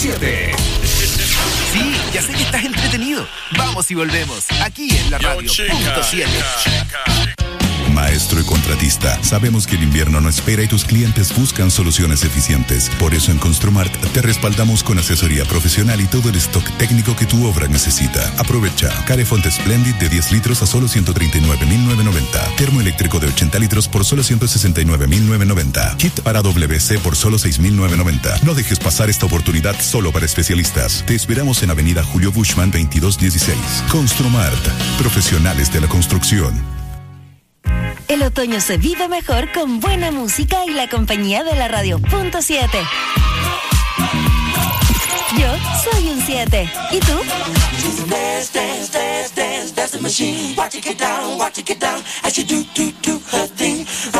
7. Sí, ya sé que estás entretenido. Vamos y volvemos. Aquí en la radio. Punto 7. Maestro y contratista, sabemos que el invierno no espera y tus clientes buscan soluciones eficientes. Por eso en Construmart te respaldamos con asesoría profesional y todo el stock técnico que tu obra necesita. Aprovecha Carefont Splendid de 10 litros a solo 139.990. Termoeléctrico de 80 litros por solo 169.990. Kit para WC por solo 6.990. No dejes pasar esta oportunidad solo para especialistas. Te esperamos en Avenida Julio Bushman 2216. Construmart, profesionales de la construcción. El otoño se vive mejor con buena música y la compañía de la radio. Punto 7. Yo soy un 7. ¿Y tú?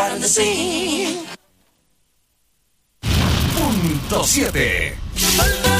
Punto 7.